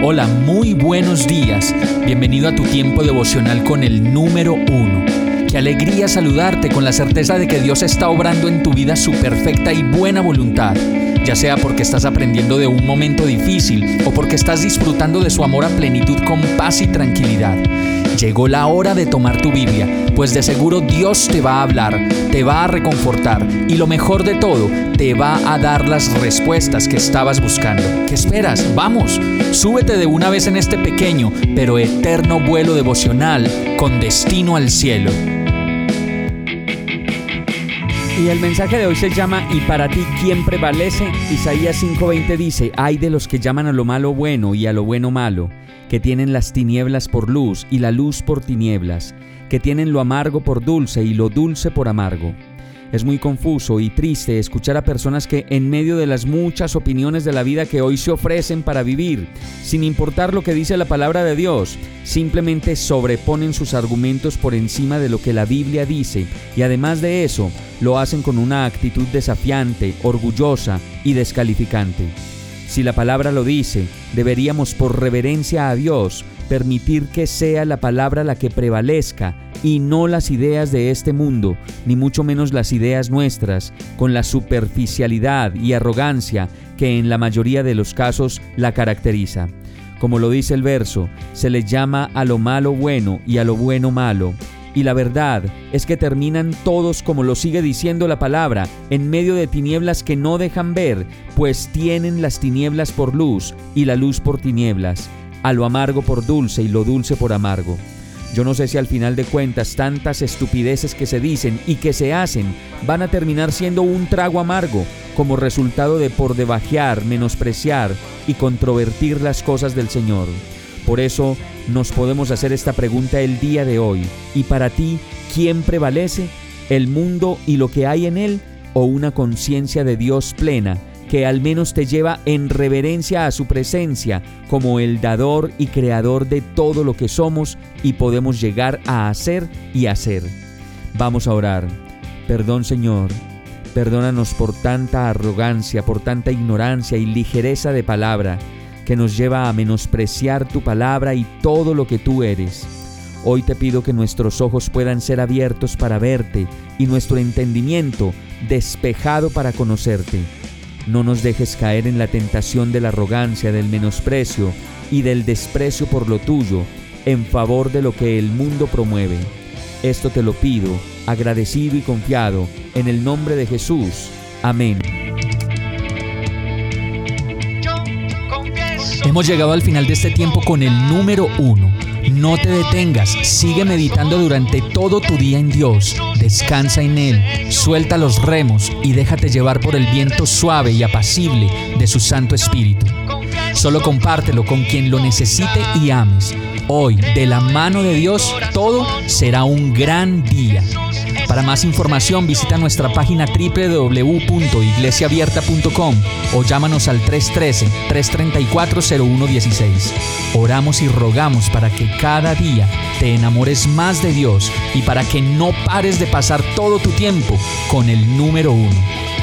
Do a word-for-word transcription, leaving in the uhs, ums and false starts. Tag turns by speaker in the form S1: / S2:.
S1: Hola, muy buenos días. Bienvenido a tu tiempo devocional con el número uno. Qué alegría saludarte con la certeza de que Dios está obrando en tu vida su perfecta y buena voluntad, ya sea porque estás aprendiendo de un momento difícil o porque estás disfrutando de su amor a plenitud con paz y tranquilidad. Llegó la hora de tomar tu Biblia, pues de seguro Dios te va a hablar, te va a reconfortar y lo mejor de todo, te va a dar las respuestas que estabas buscando. ¿Qué esperas? ¡Vamos! Súbete de una vez en este pequeño pero eterno vuelo devocional con destino al cielo.
S2: Y el mensaje de hoy se llama ¿Y para ti quién prevalece? Isaías cinco veinte dice: Ay de los que llaman a lo malo bueno y a lo bueno malo, que tienen las tinieblas por luz y la luz por tinieblas, que tienen lo amargo por dulce y lo dulce por amargo. Es muy confuso y triste escuchar a personas que en medio de las muchas opiniones de la vida que hoy se ofrecen para vivir, sin importar lo que dice la palabra de Dios, simplemente sobreponen sus argumentos por encima de lo que la Biblia dice y además de eso, lo hacen con una actitud desafiante, orgullosa y descalificante. Si la palabra lo dice, deberíamos por reverencia a Dios permitir que sea la palabra la que prevalezca y no las ideas de este mundo, ni mucho menos las ideas nuestras, con la superficialidad y arrogancia que en la mayoría de los casos la caracteriza. Como lo dice el verso, se le llama a lo malo bueno y a lo bueno malo. Y la verdad es que terminan todos, como lo sigue diciendo la palabra, en medio de tinieblas que no dejan ver, pues tienen las tinieblas por luz y la luz por tinieblas, a lo amargo por dulce y lo dulce por amargo. Yo no sé si al final de cuentas tantas estupideces que se dicen y que se hacen van a terminar siendo un trago amargo como resultado de por debajear, menospreciar y controvertir las cosas del Señor. Por eso nos podemos hacer esta pregunta el día de hoy. ¿Y para ti quién prevalece? ¿El mundo y lo que hay en él? ¿O una conciencia de Dios plena que al menos te lleva en reverencia a su presencia como el dador y creador de todo lo que somos y podemos llegar a hacer y hacer? Vamos a orar. Perdón, Señor. Perdónanos por tanta arrogancia, por tanta ignorancia y ligereza de palabra que nos lleva a menospreciar tu palabra y todo lo que tú eres. Hoy te pido que nuestros ojos puedan ser abiertos para verte y nuestro entendimiento despejado para conocerte. No nos dejes caer en la tentación de la arrogancia, del menosprecio y del desprecio por lo tuyo, en favor de lo que el mundo promueve. Esto te lo pido, agradecido y confiado, en el nombre de Jesús. Amén.
S1: Hemos llegado al final de este tiempo con el número uno. No te detengas, sigue meditando durante todo tu día en Dios. Descansa en Él, suelta los remos y déjate llevar por el viento suave y apacible de su Santo Espíritu. Solo compártelo con quien lo necesite y ames. Hoy, de la mano de Dios, todo será un gran día. Para más información visita nuestra página doble u doble u doble u punto iglesia abierta punto com o llámanos al tres uno tres, tres tres cuatro, cero uno uno seis. Oramos y rogamos para que cada día te enamores más de Dios y para que no pares de pasar todo tu tiempo con el número uno.